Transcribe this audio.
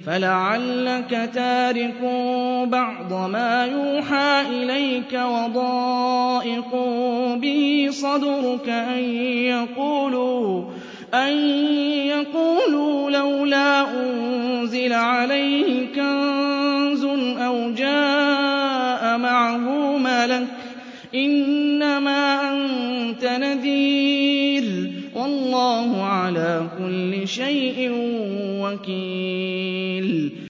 فَلَعَلَّكَ تَارِكٌ بَعْضَ مَا يُوحَىٰ إِلَيْكَ وَضَائِقٌ بِهِ صَدْرُكَ أَن يَقُولُوا لَوْلَا أُنزِلَ عَلَيْهِ كَنزٌ أَوْ جَاءَ مَعَهُ مَلَكٌ ۚ إِنَّمَا أَنتَ نَذِيرٌ ۚ وَاللَّهُ عَلَىٰ كُلِّ شَيْءٍ وَكِيلٌ